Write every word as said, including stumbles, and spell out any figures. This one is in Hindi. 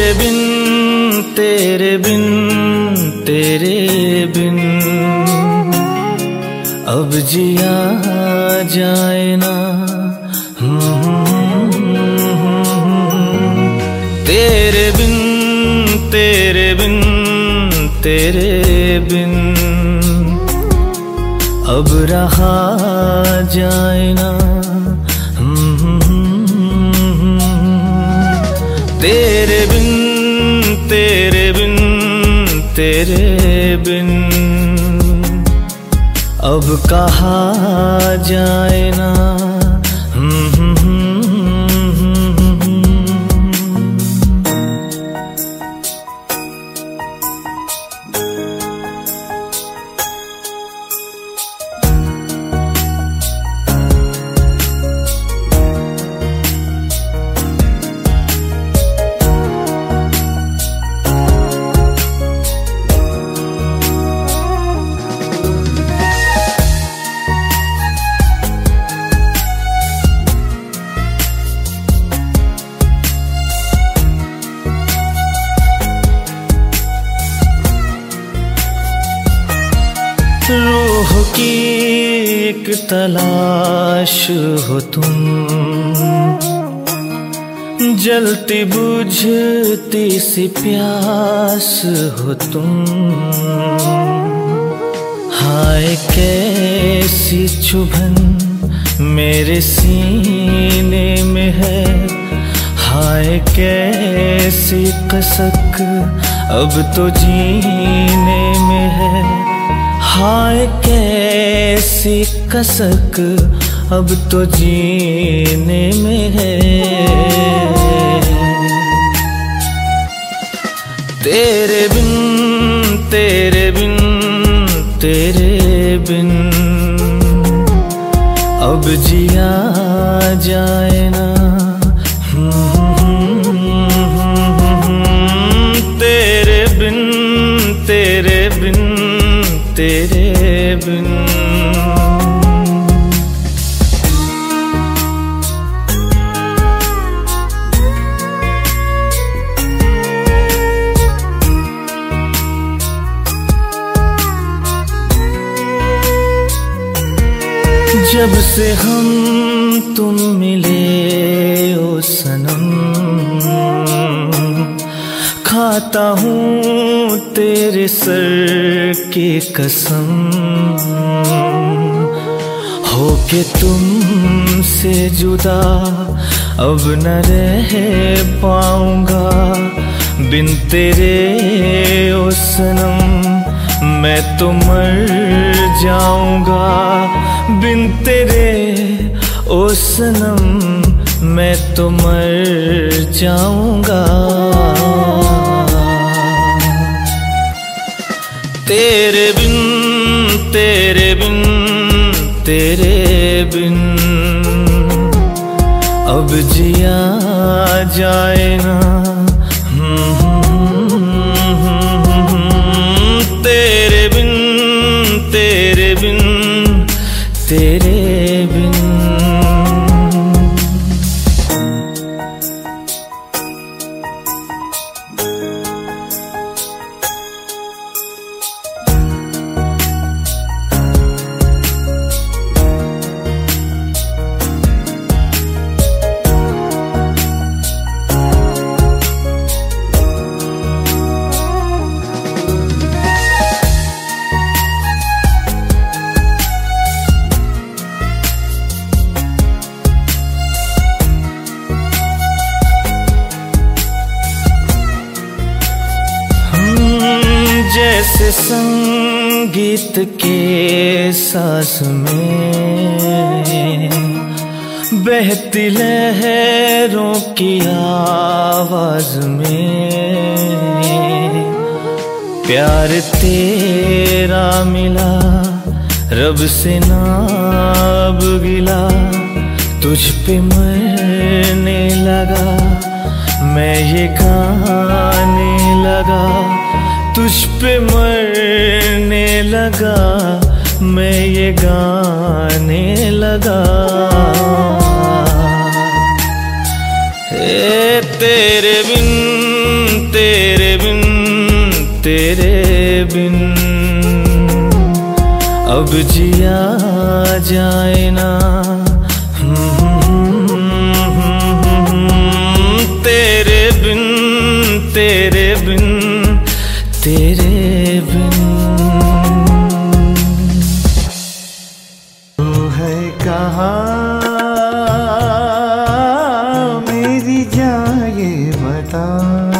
बिन तेरे बिन तेरे बिन अब जिया जाए ना। तेरे बिन तेरे बिन तेरे बिन अब रहा जाए ना। तेरे बिन तेरे बिन तेरे बिन अब कहा जाए ना। रूह की एक तलाश हो तुम, जलती बुझती सी प्यास हो तुम। हाय कैसी चुभन मेरे सीने में है, हाय कैसी कसक अब तो जीने में है। हाय कैसी कसक अब तो जीने में है। तेरे बिन तेरे बिन तेरे बिन अब जिया जाए ना। तेरे बिन तेरे बिन तेरे बिन जब से हम तुम मिले ओ सनम, खाता हूँ तेरे सर की कसम। होके तुमसे जुदा अब न रह पाऊंगा, बिन तेरे ओ सनम मैं तो मर जाऊंगा। बिन तेरे ओ सनम मैं तो मर जाऊंगा। तेरे बिन तेरे बिन तेरे बिन अब जिया जाए ना। तेरे बिन तेरे बिन तेरे बिन जैसे संगीत के साज में बहती लहरों की आवाज में, प्यार तेरा मिला रब से ना अब गिला। तुझ पे मरने लगा मैं ये गाने लगा, तुझ पे मरने लगा मैं ये गाने लगा। ए तेरे बिन बिन अब जिया जाए ना। तेरे बिन तेरे बिन तेरे बिन। तू है कहाँ मेरी जान ये बता।